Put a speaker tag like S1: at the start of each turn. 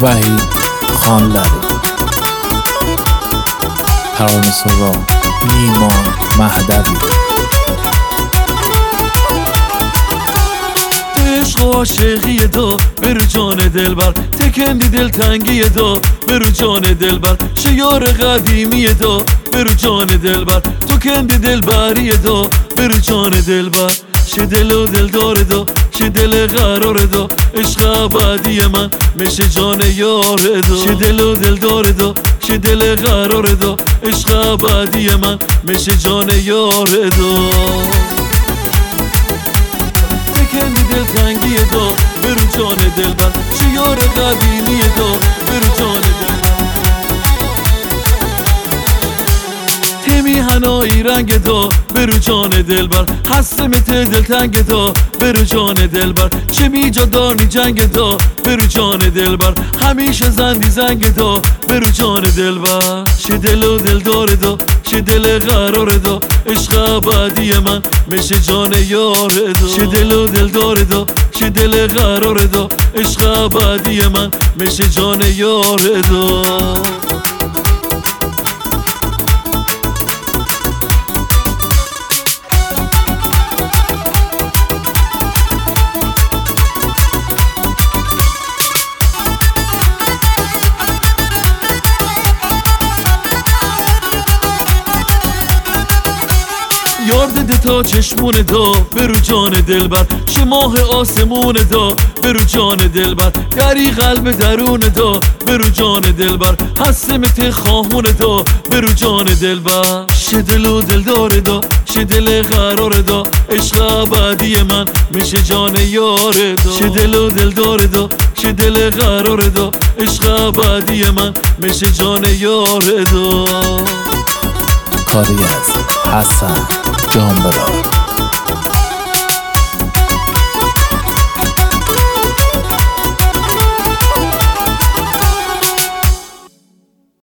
S1: وحید خانلری، ترانه سرا نیما مهدوی.
S2: عشق و عاشقی دو برو جان دلبر، تکندی دلتنگی دو برو جان دلبر، شیار قدیمی دو برو جان دلبر، تو کندی دلبری دو برو جان دلبر. چه دل و دل داره دو، چه دل قرار دو، عشق ابدی من میشه جان یار دو. چه دل و دل داره دو، چه دل قرار دو، عشق ابدی من میشه جان یار دو. تکندی دلتنگی دو برو جان دلبر، شیار قدیمی دو برو جان دلبر. تمی هنایی رنگ دو برو جان دلبر، هستمت دلتنگ دو برو جان دلبر. چه میجا دانی جنگ دو برو جان دلبر، همیشه زندی زنگ دو برو جان دلبر. چه دل و دل داره دو، چه دل قرار دو، عشق ابدی من میشه جان یار دو. چه دل و دل داره دو، چه دل قرار دو، عشق ابدی من میشه جان یار دو. یار ده تا چشمون دو برو جان دلبر، شماه آسمون دو برو جان دلبر، گری قلب درون دو برو جان دلبر، هستمت خواهون دو برو جان دلبر. چه دل و دل داره دو، چه دل قرار دو، عشق ابدی من میشه جان یار دو. چه دل و دل داره دو، چه دل قرار دو، عشق ابدی من میشه جان یار دو.
S1: کاری از حسن جانبرا.